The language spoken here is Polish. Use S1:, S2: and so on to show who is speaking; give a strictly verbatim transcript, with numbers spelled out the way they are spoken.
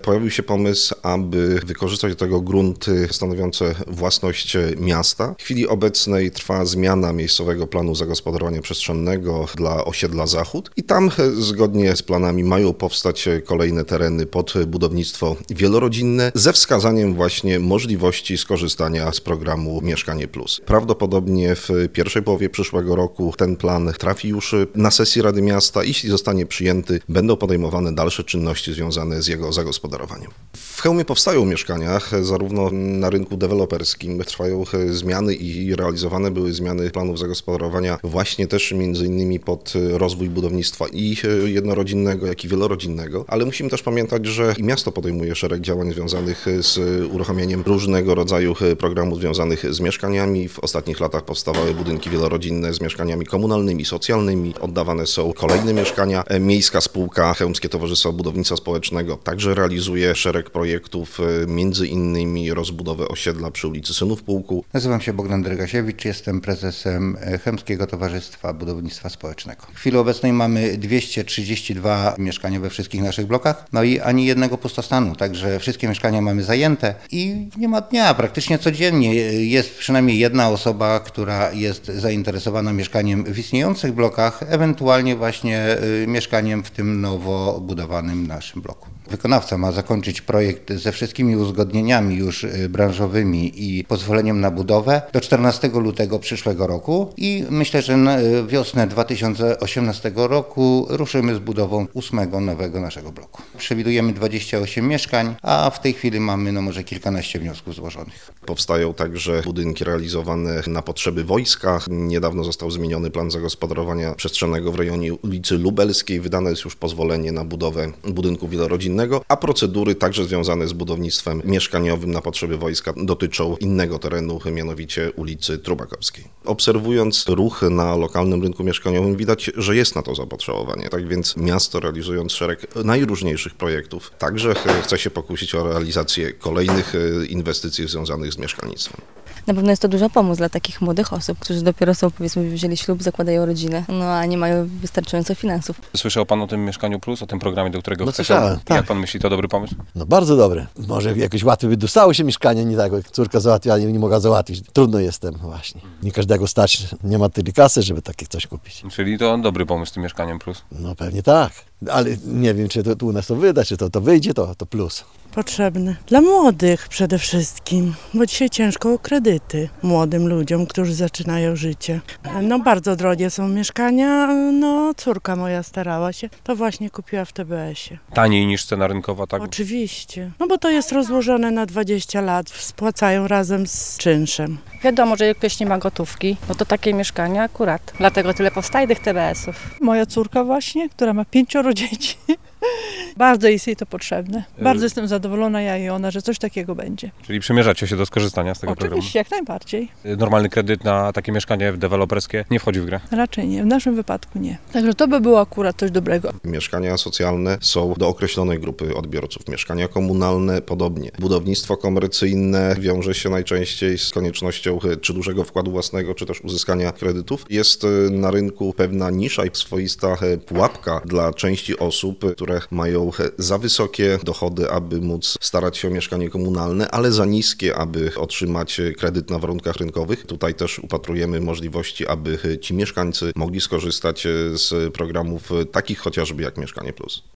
S1: pojawił się pomysł, aby wykorzystać do tego grunty stanowiące własność miasta. W chwili obecnej trwa zmiana miejscowego planu zagospodarowania przestrzennego dla osiedla Zachód i tam zgodnie z planami mają powstać kolejne tereny pod budownictwo wielorodzinne ze wskazaniem właśnie możliwości skorzystania z programu Mieszkanie Plus. Prawdopodobnie w pierwszej połowie przyszłego roku ten plan trafi już na sesję Rady Miasta. Jeśli zostanie przyjęty, będą podejmowane dalsze czynności związane z jego zagospodarowaniem. W Chełmie powstają mieszkania, zarówno na rynku deweloperskim trwają zmiany i realizowane były zmiany planów zagospodarowania właśnie też między innymi pod rozwój budownictwa i jednorodzinnego, jak i wielorodzinnego, ale musimy też pamiętać, że i miasto podejmuje szereg działań związanych z uruchomieniem różnego rodzaju programów związanych z mieszkaniami. W ostatnich latach powstawały budynki wielorodzinne z mieszkaniami komunalnymi, socjalnymi, oddawane są kolejne mieszkania. Miejska spółka Chełmskie Towarzystwo Budownictwa Społecznego także realizuje szereg projektów, między innymi rozbudowę osiedla przy ulicy Synów Pułku.
S2: Nazywam się Bogdan Drygasiewicz, jestem prezesem Chełmskiego Towarzystwa Budownictwa Społecznego. W chwili obecnej mamy dwieście trzydzieści dwa mieszkania we wszystkich naszych blokach, no i ani jednego pustostanu, także wszystkie mieszkania mamy zajęte i nie ma dnia, praktycznie codziennie jest przynajmniej jedna osoba, która jest zainteresowana mieszkaniem w istniejących blokach, ewentualnie właśnie mieszkaniem w tym nowo budowanym naszym bloku. Wykonawca ma zakończyć projekt ze wszystkimi uzgodnieniami już branżowymi i pozwoleniem na budowę do czternastego lutego przyszłego roku i myślę, że na wiosnę dwa tysiące osiemnastego roku ruszymy z budową ósmego nowego naszego bloku. Przewidujemy dwadzieścia osiem mieszkań, a w tej chwili mamy no może kilkanaście wniosków złożonych.
S1: Powstają także budynki realizowane na potrzeby wojska. Niedawno został zmieniony plan zagospodarowania przestrzennego w rejonie ulicy Lubelskiej. Wydane jest już pozwolenie na budowę budynku wielorodzinnego, a procedury także związane z budownictwem mieszkaniowym na potrzeby wojska dotyczą innego terenu, mianowicie ulicy Trubakowskiej. Obserwując ruch na lokalnym rynku mieszkaniowym widać, że jest na to zapotrzebowanie. Tak więc miasto, realizując szereg najróżniejszych projektów, także chce się pokusić o realizację kolejnych inwestycji związanych z mieszkalnictwem.
S3: Na pewno jest to duża pomoc dla takich młodych osób, którzy dopiero są, powiedzmy, wzięli ślub, zakładają rodzinę, no a nie mają wystarczająco finansów.
S4: Słyszał Pan o tym Mieszkaniu Plus, o tym programie, do którego
S5: No
S4: chce
S5: słyszałem,
S4: się...
S5: tak.
S4: Jak Pan myśli, to dobry pomysł?
S5: No bardzo dobre. Może jakoś łatwiej by dostało się mieszkanie, nie tak jak córka załatwiła, nie, nie mogła załatwić. Trudno jestem właśnie. Nie każdego stać, nie ma tyle kasy, żeby takie coś kupić.
S4: Czyli to dobry pomysł z tym Mieszkaniem Plus.
S5: No pewnie tak. Ale nie wiem, czy to tu u nas to wyda, czy to, to wyjdzie, to, to plus.
S6: Potrzebne. Dla młodych przede wszystkim, bo dzisiaj ciężko o kredyty młodym ludziom, którzy zaczynają życie. No bardzo drogie są mieszkania, no córka moja starała się, to właśnie kupiła w T B S-ie.
S4: Taniej niż cena rynkowa, tak?
S6: Oczywiście, no bo to jest rozłożone na dwadzieścia lat, spłacają razem z czynszem.
S7: Wiadomo, że jak ktoś nie ma gotówki, no to takie mieszkania akurat. Dlatego tyle powstaje tych T B S-ów.
S8: Moja córka właśnie, która ma pięcioro dzieci. Bardzo jest jej to potrzebne. Bardzo jestem zadowolona, ja i ona, że coś takiego będzie.
S4: Czyli przymierzacie się do skorzystania z tego
S8: Oczywiście,
S4: programu?
S8: jak najbardziej.
S4: Normalny kredyt na takie mieszkanie deweloperskie nie wchodzi w grę?
S8: Raczej nie, w naszym wypadku nie. Także to by było akurat coś dobrego.
S1: Mieszkania socjalne są do określonej grupy odbiorców. Mieszkania komunalne podobnie. Budownictwo komercyjne wiąże się najczęściej z koniecznością czy dużego wkładu własnego, czy też uzyskania kredytów. Jest na rynku pewna nisza i swoista pułapka dla części osób, które mają za wysokie dochody, aby móc starać się o mieszkanie komunalne, ale za niskie, aby otrzymać kredyt na warunkach rynkowych. Tutaj też upatrujemy możliwości, aby ci mieszkańcy mogli skorzystać z programów takich chociażby jak Mieszkanie Plus.